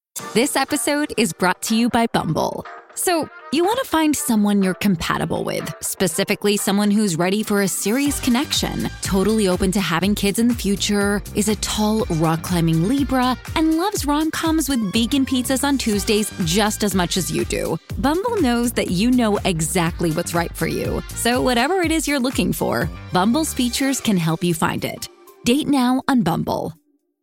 This episode is brought to you by Bumble. So, you want to find someone you're compatible with, specifically someone who's ready for a serious connection, totally open to having kids in the future, is a tall, rock-climbing Libra, and loves rom-coms with vegan pizzas on Tuesdays just as much as you do. Bumble knows that you know exactly what's right for you. So whatever it is you're looking for, Bumble's features can help you find it. Date now on Bumble.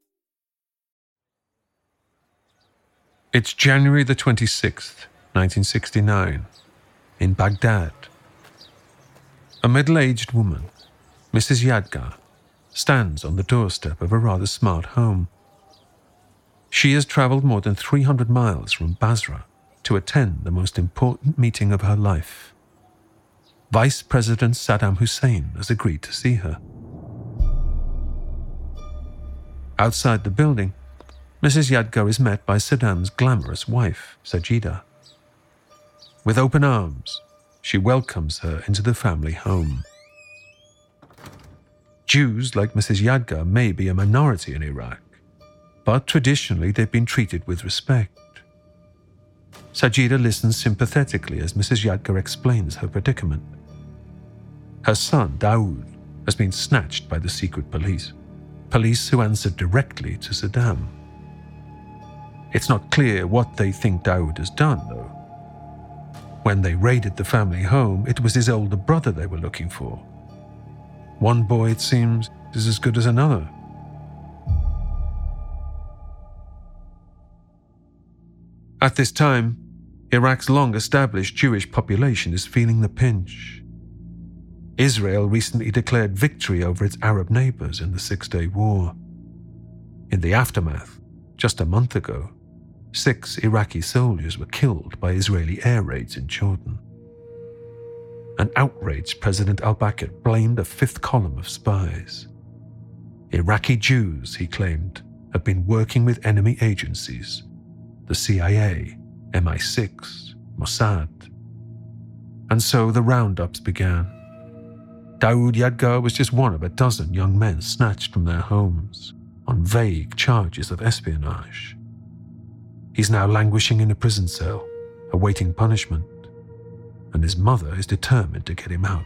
It's January the 26th, 1969, in Baghdad. A middle-aged woman, Mrs. Yadgar, stands on the doorstep of a rather smart home. She has traveled more than 300 miles from Basra to attend the most important meeting of her life. Vice President Saddam Hussein has agreed to see her. Outside the building, Mrs. Yadgar is met by Saddam's glamorous wife, Sajida. With open arms, she welcomes her into the family home. Jews like Mrs. Yadgar may be a minority in Iraq, but traditionally they've been treated with respect. Sajida listens sympathetically as Mrs. Yadgar explains her predicament. Her son, Daoud, has been snatched by the secret police who answered directly to Saddam. It's not clear what they think Daoud has done, though. When they raided the family home, it was his older brother they were looking for. One boy, it seems, is as good as another. At this time, Iraq's long-established Jewish population is feeling the pinch. Israel recently declared victory over its Arab neighbors in the Six-Day War. In the aftermath, just a month ago, 6 Iraqi soldiers were killed by Israeli air raids in Jordan. An outraged President al-Bakr blamed a fifth column of spies. Iraqi Jews, he claimed, have been working with enemy agencies, the CIA, MI6, Mossad. And so the roundups began. Daoud Yadgar was just one of a dozen young men snatched from their homes on vague charges of espionage. He's now languishing in a prison cell, awaiting punishment, and his mother is determined to get him out.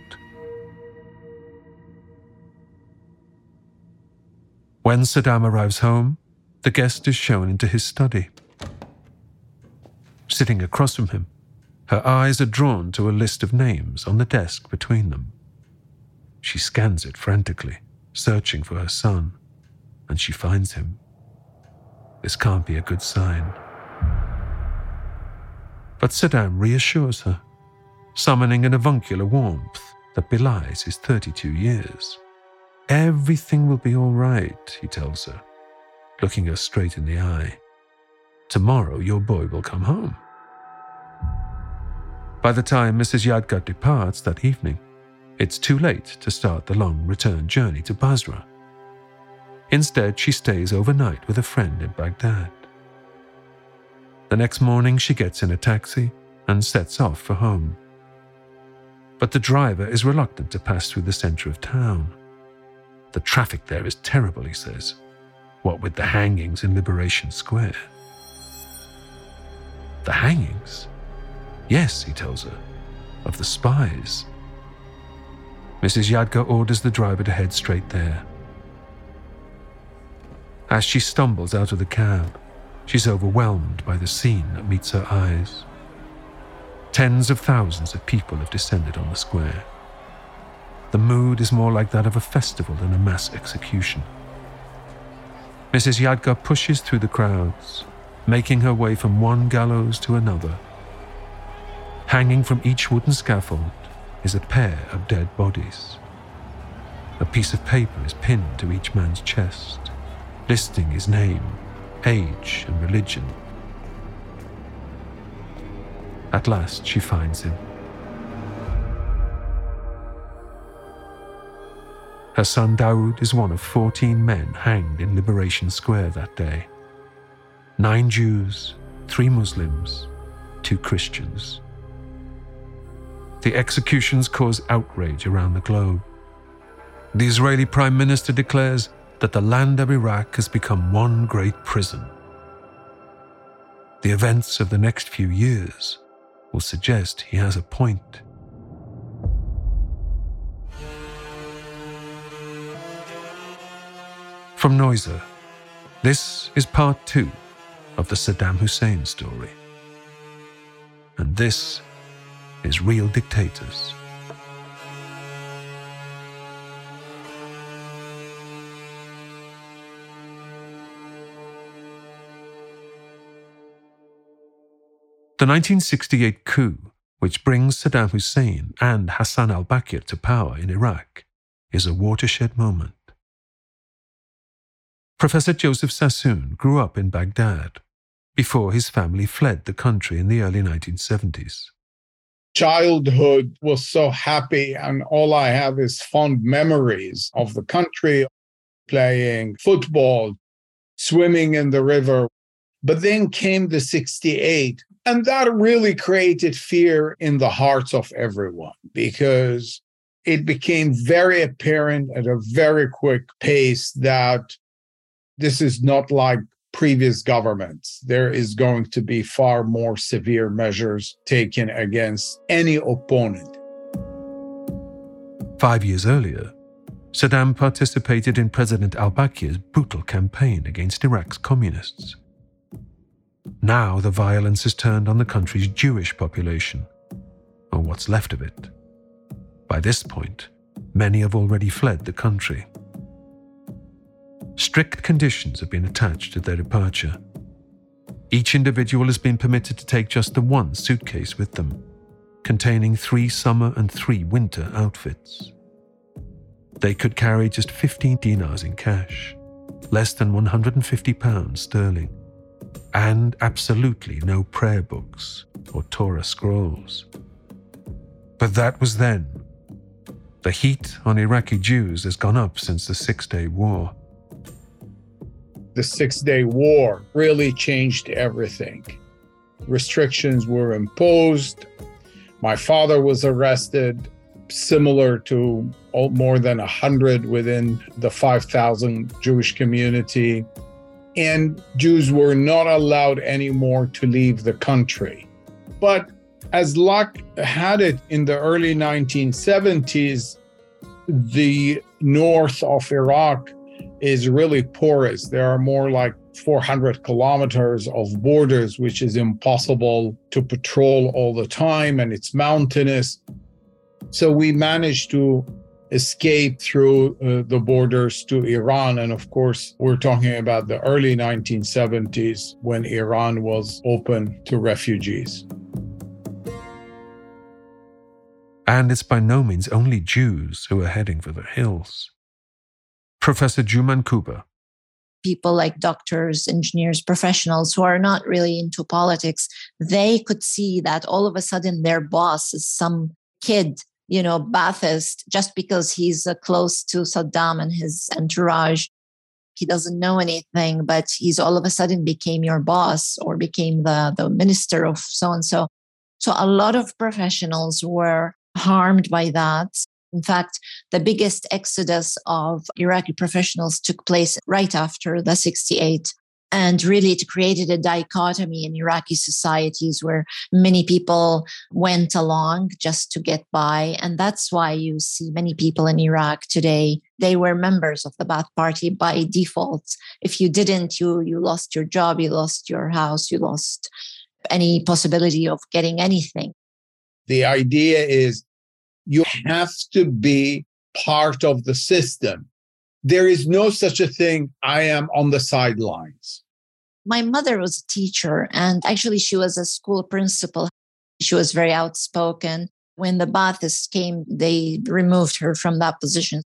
When Saddam arrives home, the guest is shown into his study. Sitting across from him, her eyes are drawn to a list of names on the desk between them. She scans it frantically, searching for her son, and she finds him. This can't be a good sign. But Saddam reassures her, summoning an avuncular warmth that belies his 32 years. Everything will be all right, he tells her, looking her straight in the eye. Tomorrow your boy will come home. By the time Mrs. Yadgar departs that evening, it's too late to start the long return journey to Basra. Instead, she stays overnight with a friend in Baghdad. The next morning, she gets in a taxi and sets off for home. But the driver is reluctant to pass through the center of town. The traffic there is terrible, he says, what with the hangings in Liberation Square. The hangings? Yes, he tells her, of the spies. Mrs. Yadgar orders the driver to head straight there. As she stumbles out of the cab, she's overwhelmed by the scene that meets her eyes. Tens of thousands of people have descended on the square. The mood is more like that of a festival than a mass execution. Mrs. Yadgar pushes through the crowds, making her way from one gallows to another. Hanging from each wooden scaffold is a pair of dead bodies. A piece of paper is pinned to each man's chest, listing his name, age, and religion. At last, she finds him. Her son Daoud is one of 14 men hanged in Liberation Square that day. 9 Jews, 3 Muslims, 2 Christians. The executions cause outrage around the globe. The Israeli Prime Minister declares that the land of Iraq has become one great prison. The events of the next few years will suggest he has a point. From Noiser, this is part 2 of the Saddam Hussein story. And this is Real Dictators. The 1968 coup, which brings Saddam Hussein and Hassan al-Bakr to power in Iraq, is a watershed moment. Professor Joseph Sassoon grew up in Baghdad before his family fled the country in the early 1970s. Childhood was so happy, and all I have is fond memories of the country, playing football, swimming in the river. But then came the 68, and that really created fear in the hearts of everyone, because it became very apparent at a very quick pace that this is not like previous governments. There is going to be far more severe measures taken against any opponent. 5 years earlier, Saddam participated in President al-Bakr's brutal campaign against Iraq's communists. Now the violence has turned on the country's Jewish population, or what's left of it. By this point, many have already fled the country. Strict conditions have been attached to their departure. Each individual has been permitted to take just the one suitcase with them, containing 3 summer and 3 winter outfits. They could carry just 15 dinars in cash, less than £150 sterling, and absolutely no prayer books or Torah scrolls. But that was then. The heat on Iraqi Jews has gone up since the Six-Day War. The Six-Day War really changed everything. Restrictions were imposed. My father was arrested, similar to more than 100 within the 5,000 Jewish community. And Jews were not allowed anymore to leave the country. But as luck had it, in the early 1970s, the north of Iraq is really porous. There are more like 400 kilometers of borders, which is impossible to patrol all the time, and it's mountainous. So we managed to escape through the borders to Iran. And of course, we're talking about the early 1970s when Iran was open to refugees. And it's by no means only Jews who are heading for the hills. Professor Juman Kuba. People like doctors, engineers, professionals who are not really into politics, they could see that all of a sudden their boss is some kid, Ba'athist, just because he's close to Saddam and his entourage. He doesn't know anything, but he's all of a sudden became your boss or became the minister of so-and-so. So a lot of professionals were harmed by that. In fact, the biggest exodus of Iraqi professionals took place right after the 68. And really, it created a dichotomy in Iraqi societies where many people went along just to get by. And that's why you see many people in Iraq today, they were members of the Ba'ath Party by default. If you didn't, you lost your job, you lost your house, you lost any possibility of getting anything. The idea is you have to be part of the system. There is no such a thing, I am on the sidelines. My mother was a teacher, and actually she was a school principal. She was very outspoken. When the Baathists came, they removed her from that position.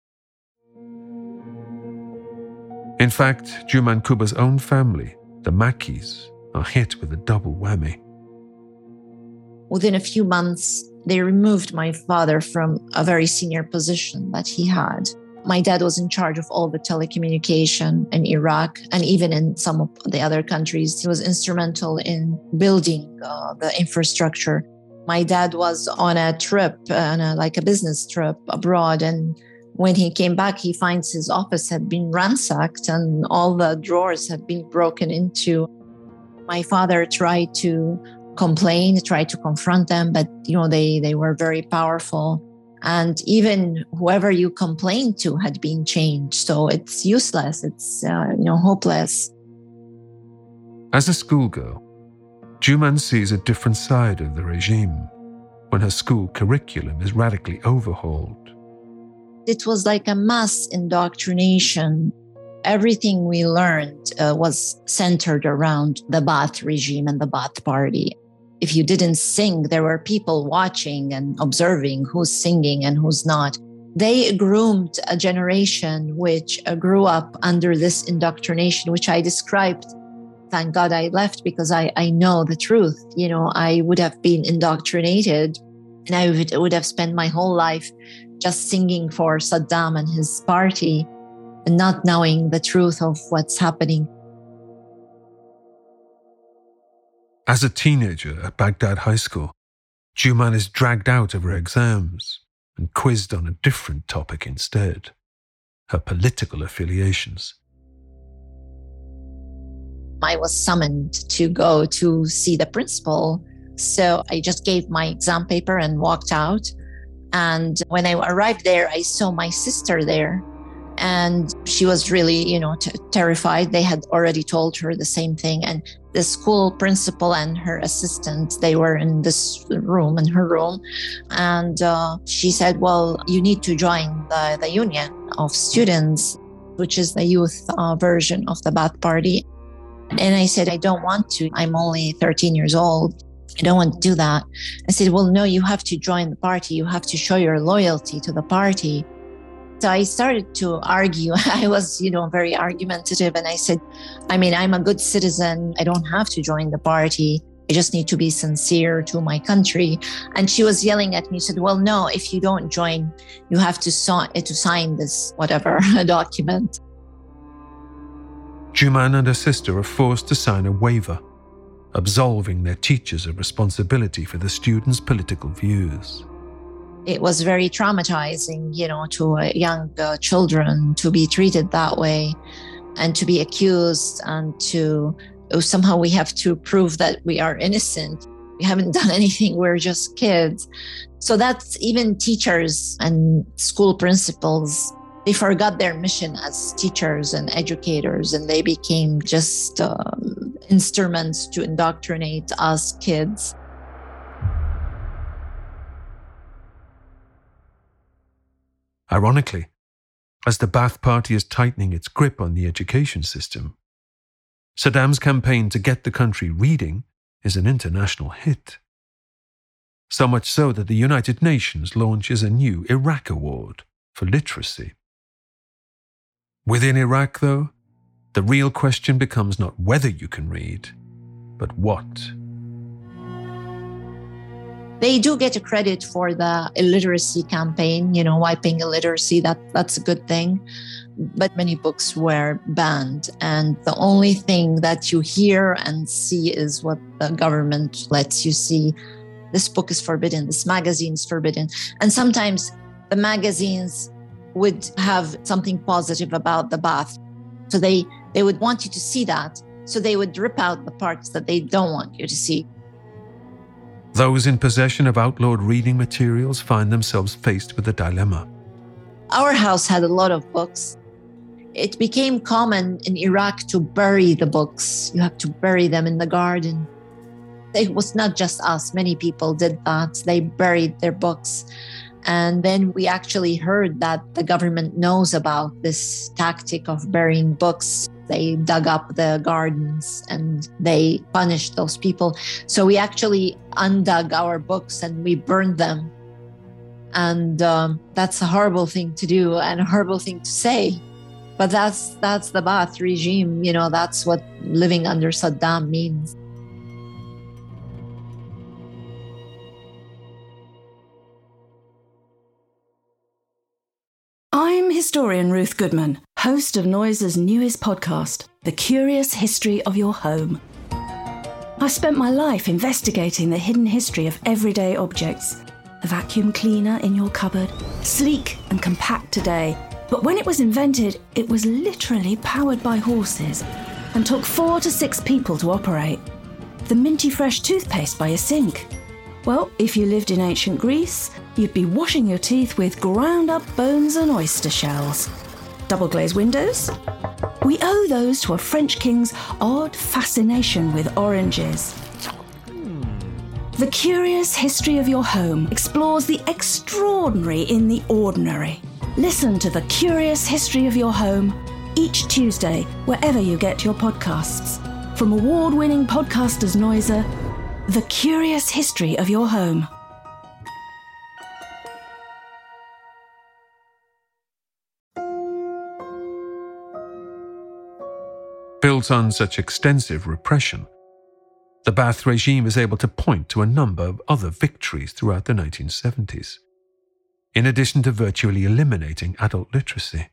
In fact, Juman Kuba's own family, the Makkis, are hit with a double whammy. Within a few months, they removed my father from a very senior position that he had. My dad was in charge of all the telecommunication in Iraq and even in some of the other countries. He was instrumental in building the infrastructure. My dad was on a trip, like a business trip abroad. And when he came back, he finds his office had been ransacked and all the drawers had been broken into. My father tried to complain, tried to confront them, but they were very powerful. And even whoever you complained to had been changed. So it's useless. It's hopeless. As a schoolgirl, Juman sees a different side of the regime when her school curriculum is radically overhauled. It was like a mass indoctrination. Everything we learned was centered around the Ba'ath regime and the Ba'ath party. If you didn't sing, there were people watching and observing who's singing and who's not. They groomed a generation which grew up under this indoctrination, which I described. Thank God I left, because I know the truth. I would have been indoctrinated, and I would have spent my whole life just singing for Saddam and his party and not knowing the truth of what's happening. As a teenager at Baghdad High School, Juman is dragged out of her exams and quizzed on a different topic instead: her political affiliations. I was summoned to go to see the principal. So I just gave my exam paper and walked out. And when I arrived there, I saw my sister there. And she was really, terrified. They had already told her the same thing. And the school principal and her assistant, they were in this room, in her room. And she said, well, you need to join the union of students, which is the youth version of the Ba'ath party. And I said, I don't want to. I'm only 13 years old. I don't want to do that. I said, well, no, you have to join the party. You have to show your loyalty to the party. So I started to argue. I was, very argumentative. And I said, I'm a good citizen. I don't have to join the party. I just need to be sincere to my country. And she was yelling at me. She said, well, no, if you don't join, you have to sign this, whatever, document. Juman and her sister are forced to sign a waiver, absolving their teachers of responsibility for the students' political views. It was very traumatizing, to young children to be treated that way and to be accused, and to somehow we have to prove that we are innocent. We haven't done anything. We're just kids. So that's even teachers and school principals. They forgot their mission as teachers and educators, and they became just instruments to indoctrinate us kids. Ironically, as the Ba'ath Party is tightening its grip on the education system, Saddam's campaign to get the country reading is an international hit. So much so that the United Nations launches a new Iraq Award for literacy. Within Iraq, though, the real question becomes not whether you can read, but what. They do get a credit for the illiteracy campaign, wiping illiteracy. That's a good thing. But many books were banned. And the only thing that you hear and see is what the government lets you see. This book is forbidden. This magazine is forbidden. And sometimes the magazines would have something positive about the Ba'ath. So they would want you to see that. So they would rip out the parts that they don't want you to see. Those in possession of outlawed reading materials find themselves faced with a dilemma. Our house had a lot of books. It became common in Iraq to bury the books. You have to bury them in the garden. It was not just us. Many people did that. They buried their books. And then we actually heard that the government knows about this tactic of burying books. They dug up the gardens and they punished those people. So we actually undug our books and we burned them. And that's a horrible thing to do and a horrible thing to say. But that's the Ba'ath regime. That's what living under Saddam means. I'm historian Ruth Goodman, host of Noiser's newest podcast, The Curious History of Your Home. I've spent my life investigating the hidden history of everyday objects. The vacuum cleaner in your cupboard, sleek and compact today, but when it was invented, it was literally powered by horses. and took 4 to 6 people to operate. The minty fresh toothpaste by your sink. Well, if you lived in ancient Greece, you'd be washing your teeth with ground up bones and oyster shells. Double glazed windows? We owe those to a French king's odd fascination with oranges. The Curious History of Your Home explores the extraordinary in the ordinary. Listen to The Curious History of Your Home each Tuesday, wherever you get your podcasts. From award-winning podcasters Noiser, The Curious History of Your Home. Built on such extensive repression, the Ba'ath regime is able to point to a number of other victories throughout the 1970s, in addition to virtually eliminating adult literacy.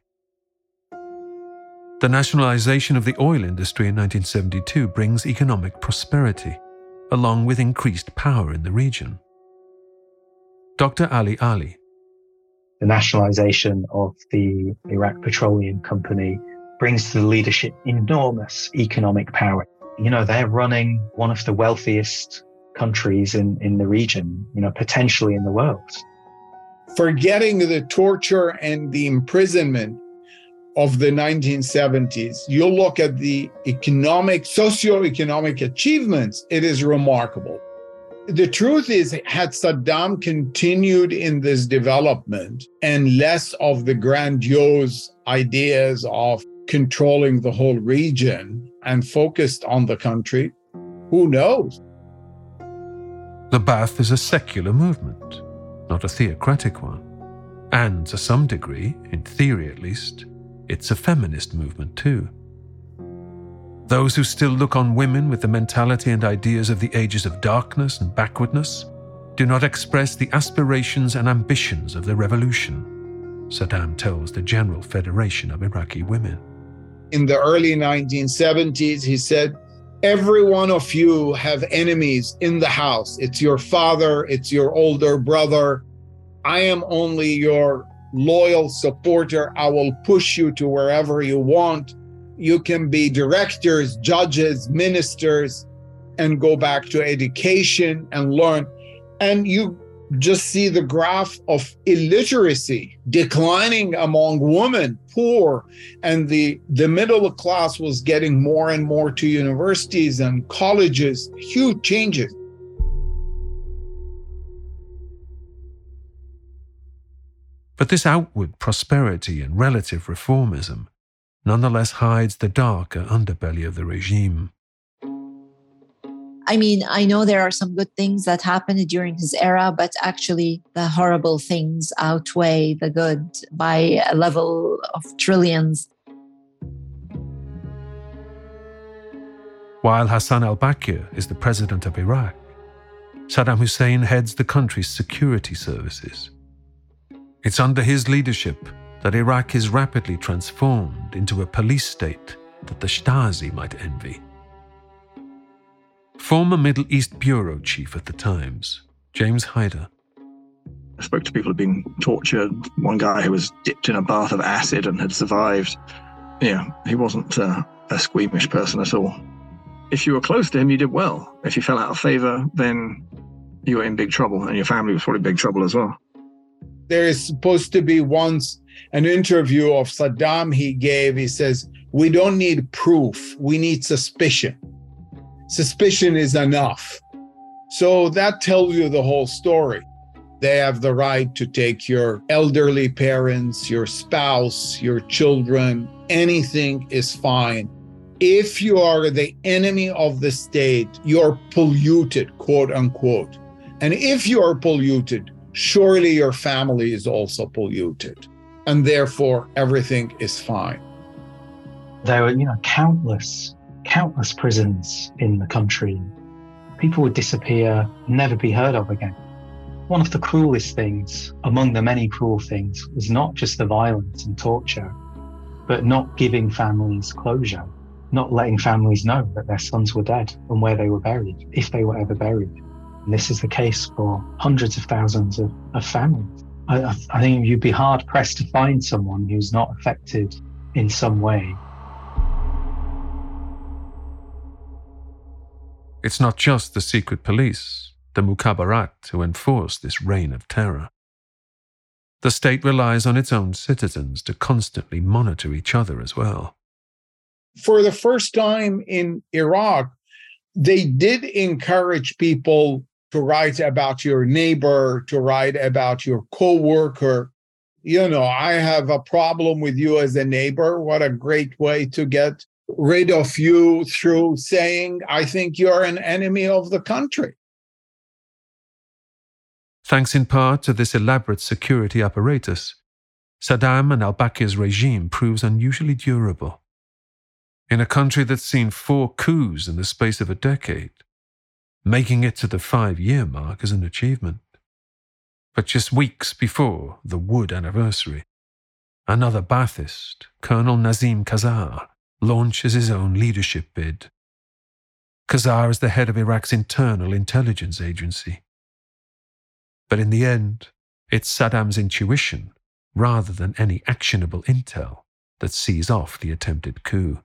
The nationalization of the oil industry in 1972 brings economic prosperity, along with increased power in the region. Dr. Ali Ali. The nationalization of the Iraq Petroleum Company brings to the leadership enormous economic power. You know, they're running one of the wealthiest countries in the region, you know, potentially in the world. Forgetting the torture and the imprisonment of the 1970s, you look at the socio-economic achievements, it is remarkable. The truth is, had Saddam continued in this development and less of the grandiose ideas of controlling the whole region and focused on the country, who knows? The Ba'ath is a secular movement, not a theocratic one. And to some degree, in theory at least, it's a feminist movement too. Those who still look on women with the mentality and ideas of the ages of darkness and backwardness do not express the aspirations and ambitions of the revolution, Saddam tells the General Federation of Iraqi Women. In the early 1970s, he said, every one of you have enemies in the house. It's your father, it's your older brother. I am only your loyal supporter. I will push you to wherever you want. You can be directors, judges, ministers, and go back to education and learn. And you just see the graph of illiteracy declining among women, poor, and the middle class was getting more and more to universities and colleges, huge changes. But this outward prosperity and relative reformism nonetheless hides the darker underbelly of the regime. I mean, I know there are some good things that happened during his era, but actually the horrible things outweigh the good by a level of trillions. While Hassan al-Bakr is the president of Iraq, Saddam Hussein heads the country's security services. It's under his leadership that Iraq is rapidly transformed into a police state that the Stasi might envy. Former Middle East Bureau Chief at the Times, James Hyder. I spoke to people who had been tortured. One guy who was dipped in a bath of acid and had survived. Yeah, he wasn't a squeamish person at all. If you were close to him, you did well. If you fell out of favor, then you were in big trouble, and your family was probably in big trouble as well. There is supposed to be once an interview of Saddam he gave. He says, we don't need proof, we need suspicion. Suspicion is enough. So that tells you the whole story. They have the right to take your elderly parents, your spouse, your children, anything is fine. If you are the enemy of the state, you're polluted, quote unquote. And if you are polluted, surely your family is also polluted. And therefore, everything is fine. There were, countless prisons in the country. People would disappear, never be heard of again. One of the cruelest things, among the many cruel things, was not just the violence and torture, but not giving families closure, not letting families know that their sons were dead and where they were buried, if they were ever buried. And this is the case for hundreds of thousands of families. I think you'd be hard-pressed to find someone who's not affected in some way. It's not just the secret police, the Mukhabarat, who enforce this reign of terror. The state relies on its own citizens to constantly monitor each other as well. For the first time in Iraq, they did encourage people to write about your neighbor, to write about your coworker. I have a problem with you as a neighbor. What a great way to get rid of you through saying, I think you're an enemy of the country. Thanks in part to this elaborate security apparatus, Saddam and al-Bakir's regime proves unusually durable. In a country that's seen 4 coups in the space of a decade, making it to the 5-year mark is an achievement. But just weeks before the Wood anniversary, another Ba'athist, Colonel Nazim Khazar, launches his own leadership bid. Khazar is the head of Iraq's internal intelligence agency. But in the end, it's Saddam's intuition, rather than any actionable intel, that sees off the attempted coup.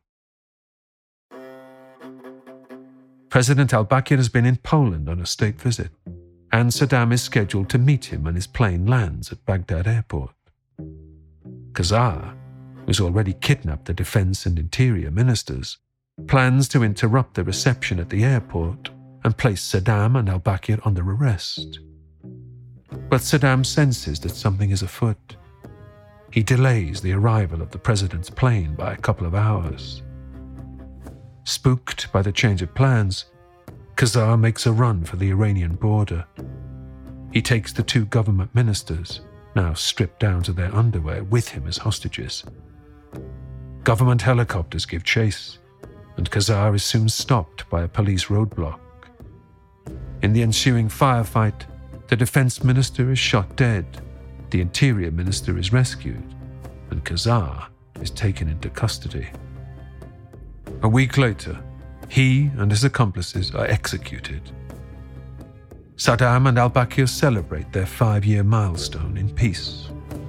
President al-Bakir has been in Poland on a state visit, and Saddam is scheduled to meet him when his plane lands at Baghdad airport. Khazar, who's already kidnapped the defense and interior ministers, plans to interrupt the reception at the airport and place Saddam and al-Bakir under arrest. But Saddam senses that something is afoot. He delays the arrival of the president's plane by a couple of hours. Spooked by the change of plans, Khazar makes a run for the Iranian border. He takes the 2 government ministers, now stripped down to their underwear, with him as hostages. Government helicopters give chase, and Khazar is soon stopped by a police roadblock. In the ensuing firefight, the defense minister is shot dead, the interior minister is rescued, and Khazar is taken into custody. A week later, he and his accomplices are executed. Saddam and al-Bakir celebrate their 5-year milestone in peace.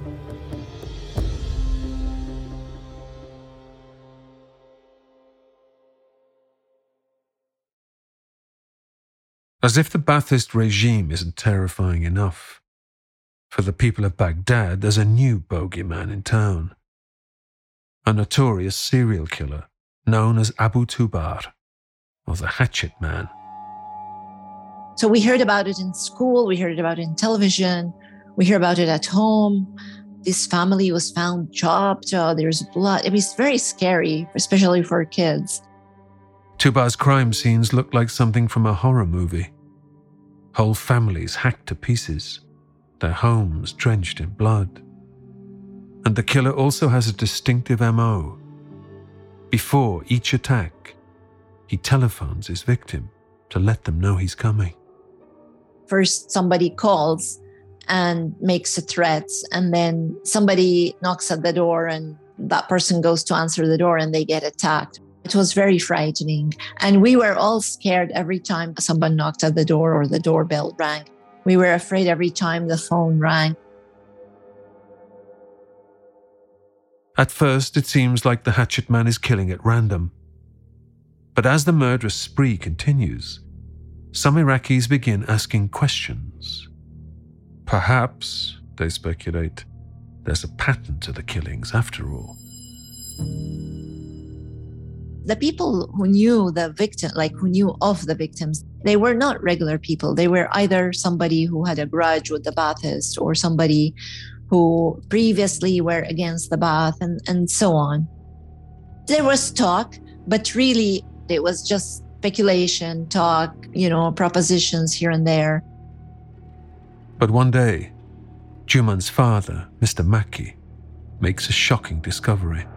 As if the Ba'athist regime isn't terrifying enough, for the people of Baghdad, there's a new bogeyman in town. A notorious serial killer known as Abu Tubar, or the Hatchet Man. So we heard about it in school, we heard about it in television, we hear about it at home. This family was found chopped, there's blood. It was very scary, especially for kids. Tubar's crime scenes look like something from a horror movie. Whole families hacked to pieces, their homes drenched in blood. And the killer also has a distinctive MO. Before each attack, he telephones his victim to let them know he's coming. First, somebody calls and makes a threat, and then somebody knocks at the door and that person goes to answer the door and they get attacked. It was very frightening. And we were all scared every time someone knocked at the door or the doorbell rang. We were afraid every time the phone rang. At first, it seems like the Hatchet Man is killing at random. But as the murderous spree continues, some Iraqis begin asking questions. Perhaps, they speculate, there's a pattern to the killings after all. The people who knew the victim, who knew of the victims, they were not regular people. They were either somebody who had a grudge with the Ba'athist or somebody who previously were against the Ba'ath and so on. There was talk, but really it was just speculation, talk, propositions here and there. But one day, Juman's father, Mr. Makki, makes a shocking discovery.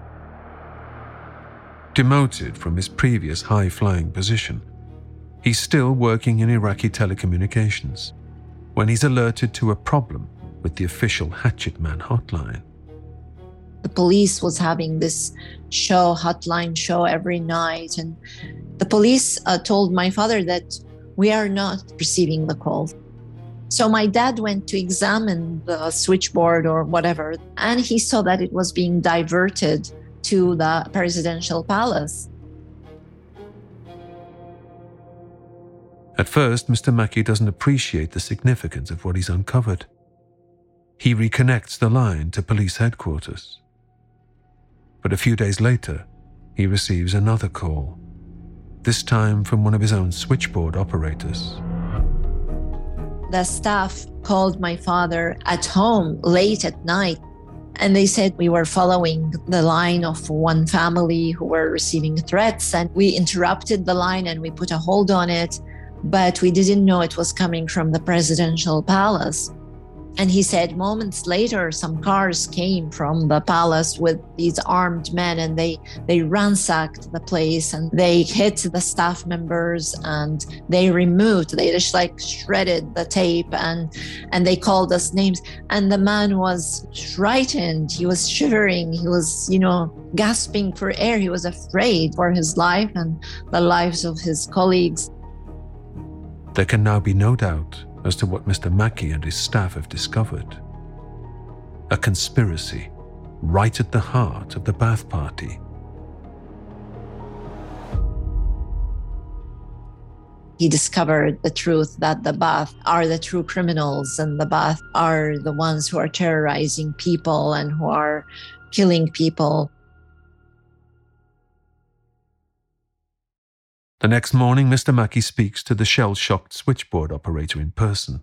Demoted from his previous high-flying position, he's still working in Iraqi telecommunications when he's alerted to a problem with the official Hatchet Man hotline. The police was having this hotline show every night, and the police told my father that we are not receiving the call. So my dad went to examine the switchboard or whatever, and he saw that it was being diverted to the presidential palace. At first, Mr. Mackey doesn't appreciate the significance of what he's uncovered. He reconnects the line to police headquarters. But a few days later, he receives another call, this time from one of his own switchboard operators. The staff called my father at home late at night, and they said we were following the line of one family who were receiving threats, and we interrupted the line and we put a hold on it, but we didn't know it was coming from the presidential palace. And he said moments later, some cars came from the palace with these armed men, and they ransacked the place and they hit the staff members and they just like shredded the tape and they called us names. And the man was frightened. He was shivering. He was, gasping for air. He was afraid for his life and the lives of his colleagues. There can now be no doubt as to what Mr. Mackey and his staff have discovered. A conspiracy right at the heart of the Ba'ath Party. He discovered the truth that the Ba'ath are the true criminals, and the Ba'ath are the ones who are terrorizing people and who are killing people. The next morning, Mr. Mackey speaks to the shell-shocked switchboard operator in person.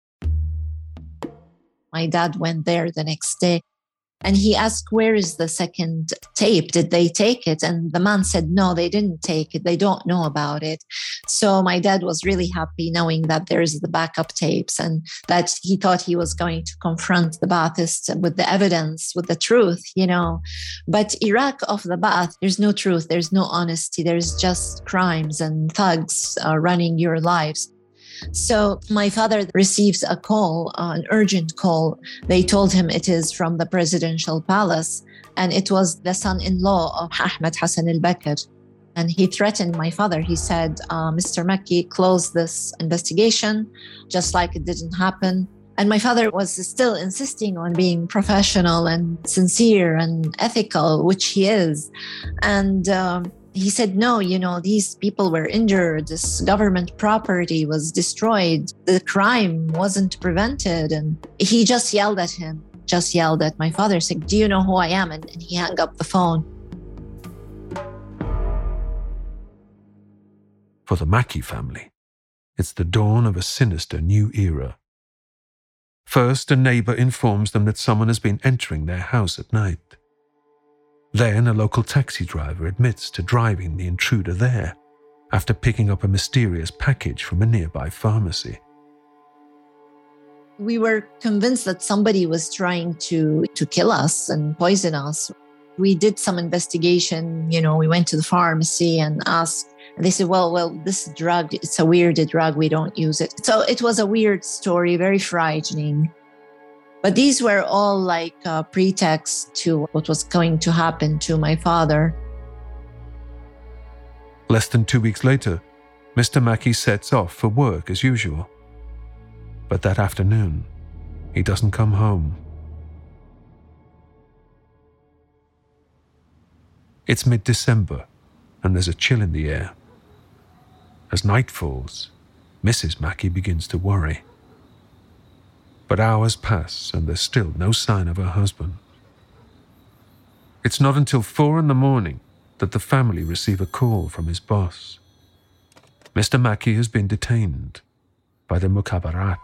My dad went there the next day and he asked, where is the second tape? Did they take it? And the man said, no, they didn't take it. They don't know about it. So my dad was really happy knowing that there's the backup tapes and that he thought he was going to confront the Ba'athists with the evidence, with the truth, But Iraq of the Ba'ath, there's no truth, there's no honesty, there's just crimes and thugs running your lives. So my father receives a call, an urgent call. They told him it is from the presidential palace, and it was the son-in-law of Ahmed Hassan al-Bakr. And he threatened my father. He said, Mr. Mackey, close this investigation, just like it didn't happen. And my father was still insisting on being professional and sincere and ethical, which he is. And he said, no, these people were injured. This government property was destroyed. The crime wasn't prevented. And he just yelled at him, just yelled at my father, saying, do you know who I am? And he hung up the phone. For the Mackey family, it's the dawn of a sinister new era. First, a neighbor informs them that someone has been entering their house at night. Then a local taxi driver admits to driving the intruder there after picking up a mysterious package from a nearby pharmacy. We were convinced that somebody was trying to kill us and poison us. We did some investigation, we went to the pharmacy and asked. And they said, well, this drug, it's a weird drug, we don't use it. So it was a weird story, very frightening. But these were all like a pretext to what was going to happen to my father. Less than 2 weeks later, Mr. Mackey sets off for work as usual. But that afternoon, he doesn't come home. It's mid-December, and there's a chill in the air. As night falls, Mrs. Mackey begins to worry. But hours pass and there's still no sign of her husband. It's not until 4 a.m. that the family receive a call from his boss. Mr. Mackey has been detained by the Mukhabarat.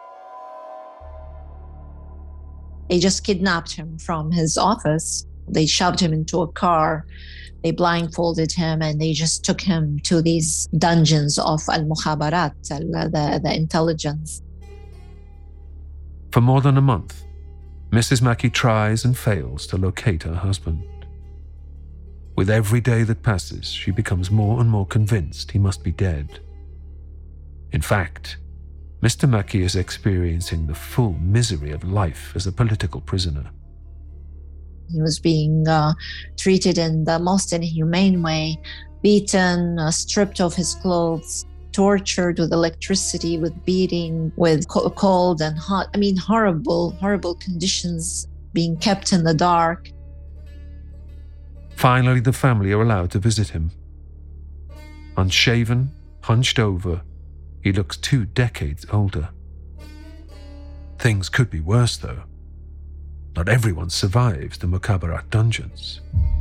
They just kidnapped him from his office. They shoved him into a car. They blindfolded him and they just took him to these dungeons of Al-Mukhabarat, the intelligence. For more than a month, Mrs. Mackey tries and fails to locate her husband. With every day that passes, she becomes more and more convinced he must be dead. In fact, Mr. Mackey is experiencing the full misery of life as a political prisoner. He was being treated in the most inhumane way, beaten, stripped of his clothes, tortured with electricity, with beating, with cold and hot. Horrible conditions, being kept in the dark. Finally, the family are allowed to visit him. Unshaven, hunched over, He looks 2 decades older. Things could be worse, though. Not everyone survives the Mukhabarat dungeons.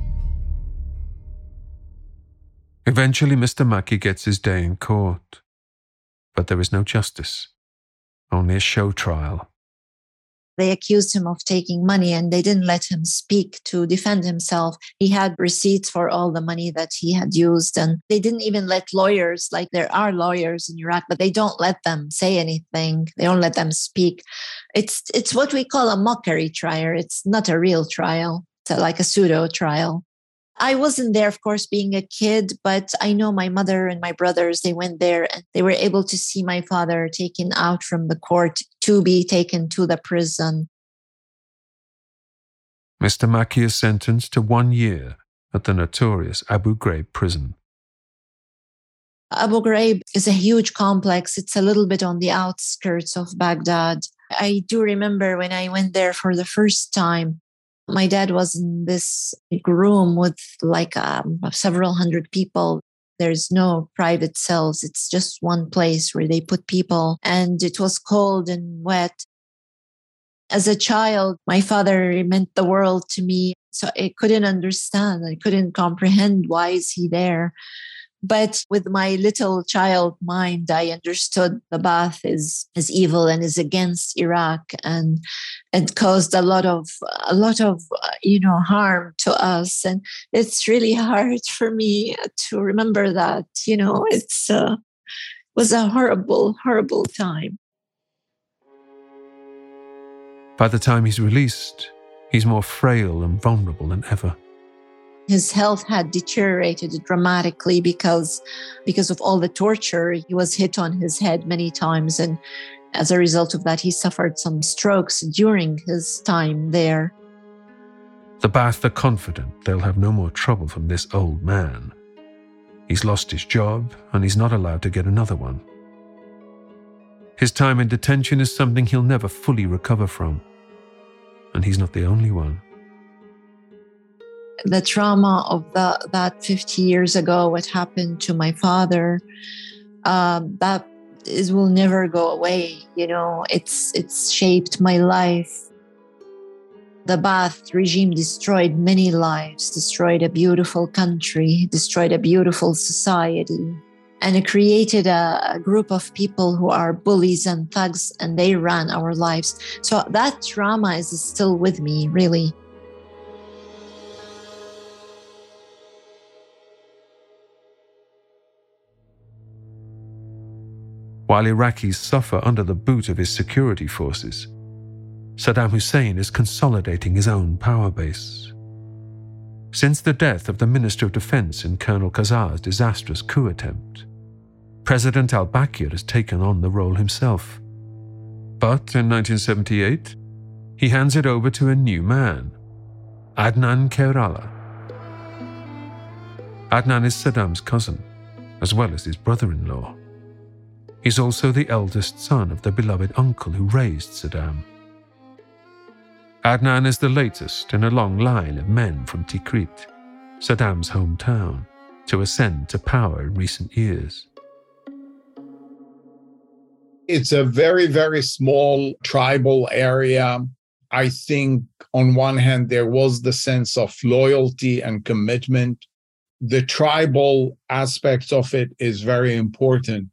Eventually, Mr. Makki gets his day in court. But there is no justice, only a show trial. They accused him of taking money and they didn't let him speak to defend himself. He had receipts for all the money that he had used, and they didn't even let lawyers, like there are lawyers in Iraq, but they don't let them say anything. They don't let them speak. It's what we call a mockery trial. It's not a real trial. It's like a pseudo trial. I wasn't there, of course, being a kid, but I know my mother and my brothers, they went there and they were able to see my father taken out from the court to be taken to the prison. Mr. Makki is sentenced to 1 year at the notorious Abu Ghraib prison. Abu Ghraib is a huge complex. It's a little bit on the outskirts of Baghdad. I do remember when I went there for the first time, my dad was in this big room with like several hundred people. There's no private cells. It's just one place where they put people. And it was cold and wet. As a child, my father meant the world to me. So I couldn't understand. I couldn't comprehend why is he there. But with my little child mind, I understood the Ba'ath is evil and is against Iraq, and it caused a lot of harm to us. And it's really hard for me to remember that. It was a horrible, horrible time. By the time he's released, he's more frail and vulnerable than ever. His health had deteriorated dramatically because of all the torture. He was hit on his head many times, and as a result of that, he suffered some strokes during his time there. The Ba'ath are confident they'll have no more trouble from this old man. He's lost his job, and he's not allowed to get another one. His time in detention is something he'll never fully recover from, and he's not the only one. The trauma of that 50 years ago, what happened to my father, will never go away. It's shaped my life. The Ba'ath regime destroyed many lives, destroyed a beautiful country, destroyed a beautiful society, and it created a group of people who are bullies and thugs, and they ran our lives. So that trauma is still with me, really. While Iraqis suffer under the boot of his security forces, Saddam Hussein is consolidating his own power base. Since the death of the Minister of Defense in Colonel Qazar's disastrous coup attempt, President al-Bakir has taken on the role himself. But in 1978, he hands it over to a new man, Adnan Khairallah. Adnan is Saddam's cousin, as well as his brother-in-law. He's also the eldest son of the beloved uncle who raised Saddam. Adnan is the latest in a long line of men from Tikrit, Saddam's hometown, to ascend to power in recent years. It's a very, very small tribal area. I think on one hand, there was the sense of loyalty and commitment. The tribal aspect of it is very important.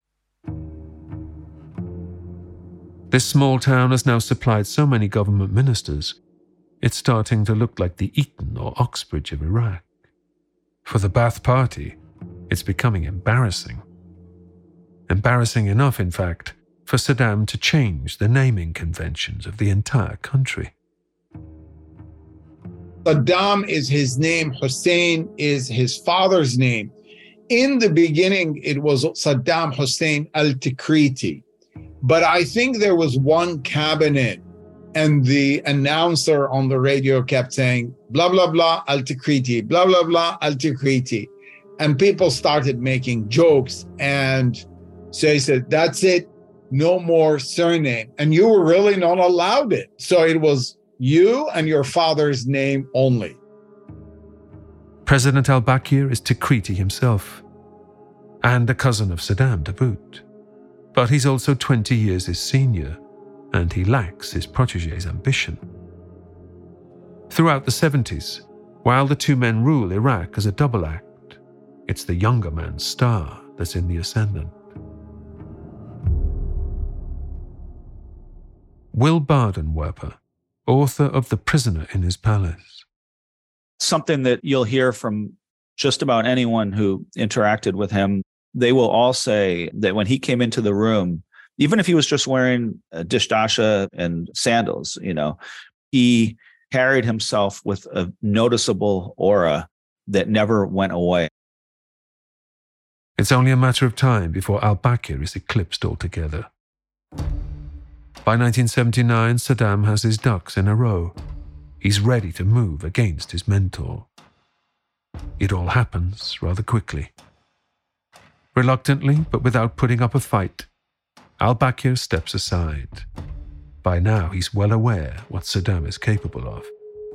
This small town has now supplied so many government ministers, it's starting to look like the Eton or Oxbridge of Iraq. For the Ba'ath Party, it's becoming embarrassing. Embarrassing enough, in fact, for Saddam to change the naming conventions of the entire country. Saddam is his name, Hussein is his father's name. In the beginning, it was Saddam Hussein al-Tikriti. But I think there was one cabinet and the announcer on the radio kept saying, blah, blah, blah, al-Tikriti, blah, blah, blah, al-Tikriti. And people started making jokes. And so he said, that's it, no more surname. And you were really not allowed it. So it was you and your father's name only. President al-Bakir is Tikriti himself, and a cousin of Saddam to boot. But he's also 20 years his senior, and he lacks his protégé's ambition. Throughout the 70s, while the two men rule Iraq as a double act, it's the younger man's star that's in the ascendant. Will Bardenwerper, author of The Prisoner in His Palace. Something that you'll hear from just about anyone who interacted with him, they will all say that when he came into the room, even if he was just wearing a dishdasha and sandals, he carried himself with a noticeable aura that never went away. It's only a matter of time before al-Bakr is eclipsed altogether. By 1979, Saddam has his ducks in a row. He's ready to move against his mentor. It all happens rather quickly. Reluctantly, but without putting up a fight, al-Bakr steps aside. By now, he's well aware what Saddam is capable of.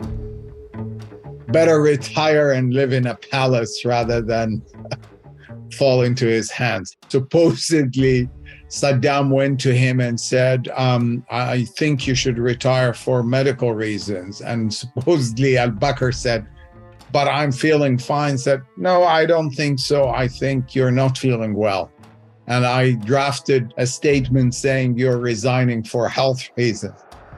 Better retire and live in a palace rather than fall into his hands. Supposedly, Saddam went to him and said, I think you should retire for medical reasons. And supposedly al-Bakr said, but I'm feeling fine. Said, no, I don't think so. I think you're not feeling well. And I drafted a statement saying you're resigning for health reasons.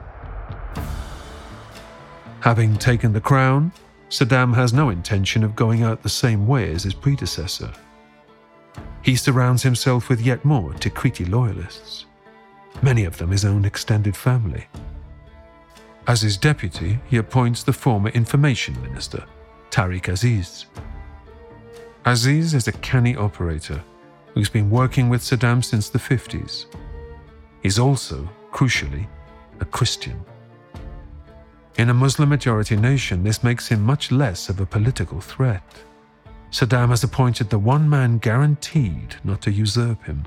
Having taken the crown, Saddam has no intention of going out the same way as his predecessor. He surrounds himself with yet more Tikriti loyalists, many of them his own extended family. As his deputy, he appoints the former information minister, Tariq Aziz. Aziz is a canny operator who's been working with Saddam since the 50s. He's also, crucially, a Christian. In a Muslim-majority nation, this makes him much less of a political threat. Saddam has appointed the one man guaranteed not to usurp him.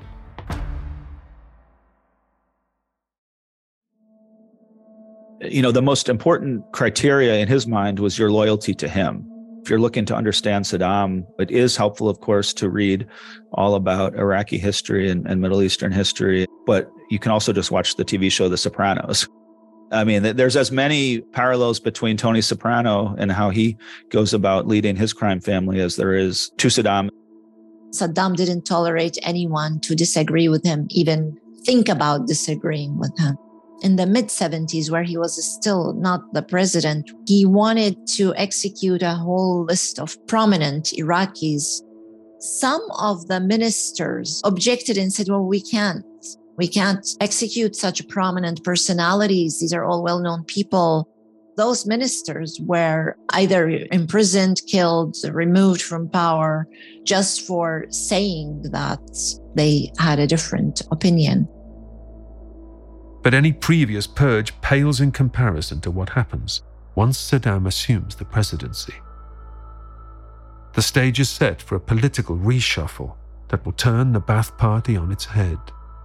The most important criteria in his mind was your loyalty to him. If you're looking to understand Saddam, it is helpful, of course, to read all about Iraqi history and Middle Eastern history, but you can also just watch the TV show The Sopranos. I mean, there's as many parallels between Tony Soprano and how he goes about leading his crime family as there is to Saddam. Saddam didn't tolerate anyone to disagree with him, even think about disagreeing with him. In the mid-70s, where he was still not the president, he wanted to execute a whole list of prominent Iraqis. Some of the ministers objected and said, well, we can't execute such prominent personalities. These are all well-known people. Those ministers were either imprisoned, killed, removed from power just for saying that they had a different opinion. But any previous purge pales in comparison to what happens once Saddam assumes the presidency. The stage is set for a political reshuffle that will turn the Ba'ath Party on its head.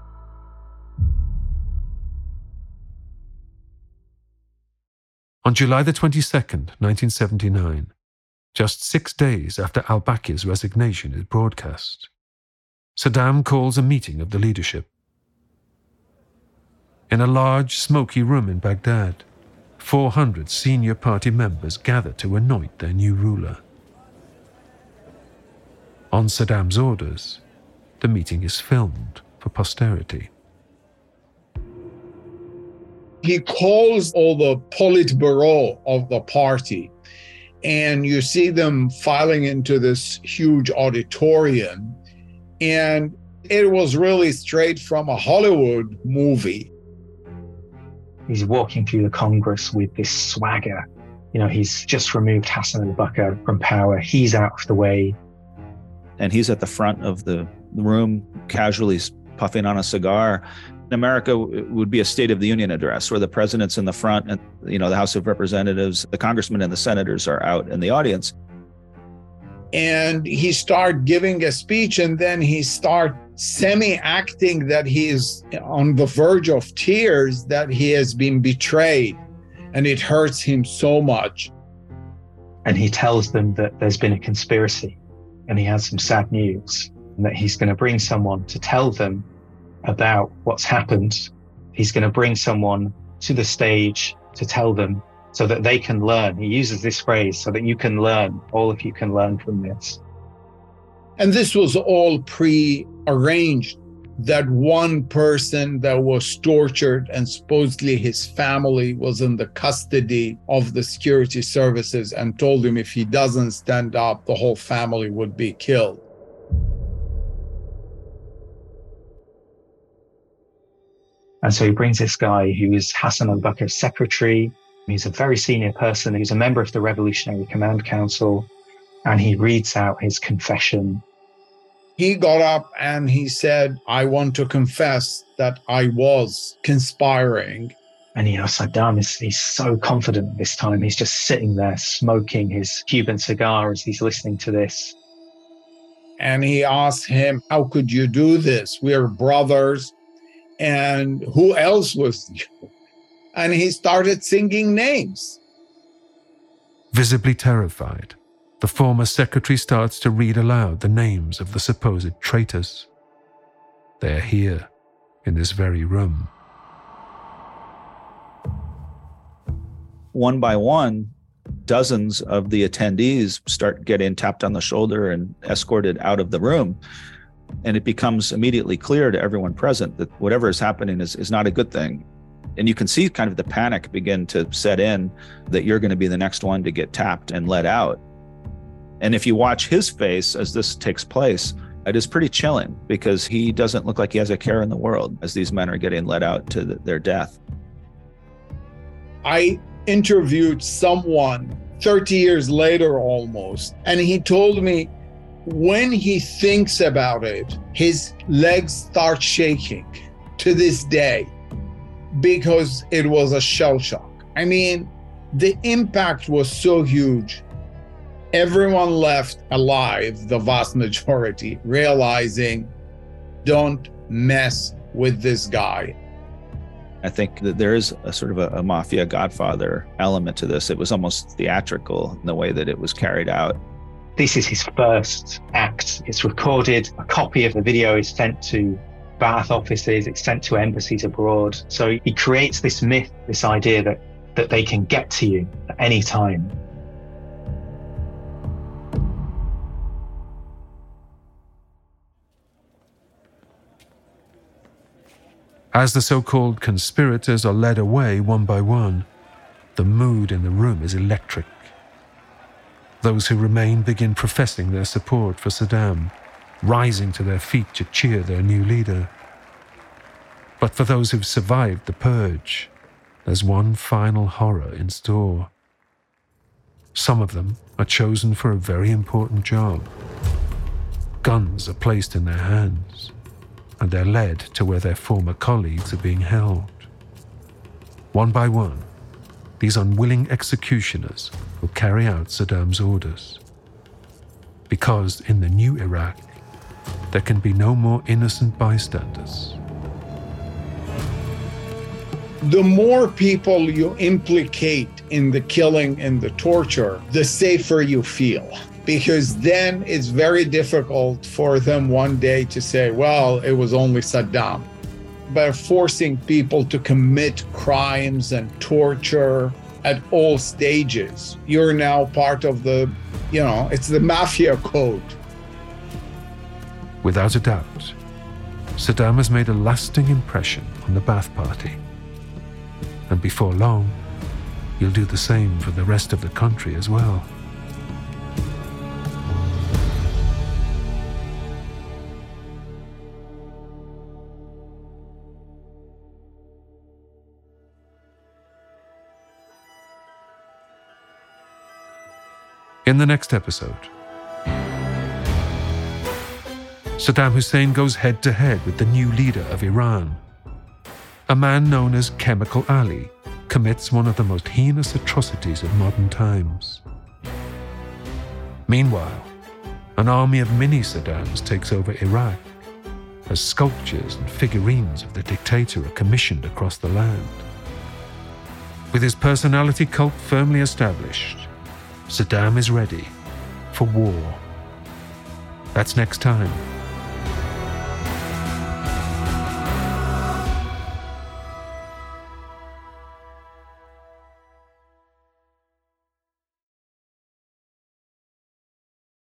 On July the 22nd, 1979, just 6 days after al-Bakr's resignation is broadcast, Saddam calls a meeting of the leadership. In a large, smoky room in Baghdad, 400 senior party members gather to anoint their new ruler. On Saddam's orders, the meeting is filmed for posterity. He calls all the Politburo of the party, and you see them filing into this huge auditorium, and it was really straight from a Hollywood movie. He's walking through the Congress with this swagger. He's just removed Hassan al-Bakr from power. He's out of the way. And he's at the front of the room, casually puffing on a cigar. In America, it would be a State of the Union address where the president's in the front and, the House of Representatives, the congressmen and the senators are out in the audience. And he started giving a speech, and then he started semi-acting that he is on the verge of tears, that he has been betrayed, and it hurts him so much. And he tells them that there's been a conspiracy, and he has some sad news, and that he's going to bring someone to tell them about what's happened. He's going to bring someone to the stage to tell them so that they can learn. He uses this phrase, so that you can learn, all of you can learn from this. And this was all pre-arranged, that one person that was tortured and supposedly his family was in the custody of the security services and told him if he doesn't stand up, the whole family would be killed. And so he brings this guy who is Hassan al-Bakr's secretary. He's a very senior person. He's a member of the Revolutionary Command Council, and he reads out his confession. He got up and he said, I want to confess that I was conspiring. And, Saddam he's so confident this time. He's just sitting there smoking his Cuban cigar as he's listening to this. And he asked him, how could you do this? We're brothers. And who else was you? And he started singing names. Visibly terrified, the former secretary starts to read aloud the names of the supposed traitors. They are here, in this very room. One by one, dozens of the attendees start getting tapped on the shoulder and escorted out of the room. And it becomes immediately clear to everyone present that whatever is happening is not a good thing. And you can see kind of the panic begin to set in, that you're going to be the next one to get tapped and let out. And if you watch his face as this takes place, it is pretty chilling, because he doesn't look like he has a care in the world as these men are getting let out to their death. I interviewed someone 30 years later almost, and he told me when he thinks about it, his legs start shaking to this day, because it was a shell shock. I mean, the impact was so huge. Everyone left alive, the vast majority, realizing, don't mess with this guy. I think that there is a sort of a mafia godfather element to this. It was almost theatrical in the way that it was carried out. This is his first act. It's recorded. A copy of the video is sent to Ba'ath offices. It's sent to embassies abroad. So he creates this myth, this idea that they can get to you at any time. As the so-called conspirators are led away one by one, the mood in the room is electric. Those who remain begin professing their support for Saddam, rising to their feet to cheer their new leader. But for those who've survived the purge, there's one final horror in store. Some of them are chosen for a very important job. Guns are placed in their hands, and they're led to where their former colleagues are being held. One by one, these unwilling executioners will carry out Saddam's orders. Because in the new Iraq, there can be no more innocent bystanders. The more people you implicate in the killing and the torture, the safer you feel. Because then it's very difficult for them one day to say, well, it was only Saddam. By forcing people to commit crimes and torture at all stages, you're now part of the, it's the mafia code. Without a doubt, Saddam has made a lasting impression on the Ba'ath Party. And before long, he'll do the same for the rest of the country as well. In the next episode, Saddam Hussein goes head-to-head with the new leader of Iran. A man known as Chemical Ali commits one of the most heinous atrocities of modern times. Meanwhile, an army of mini-Saddams takes over Iraq, as sculptures and figurines of the dictator are commissioned across the land. With his personality cult firmly established, Saddam is ready for war. That's next time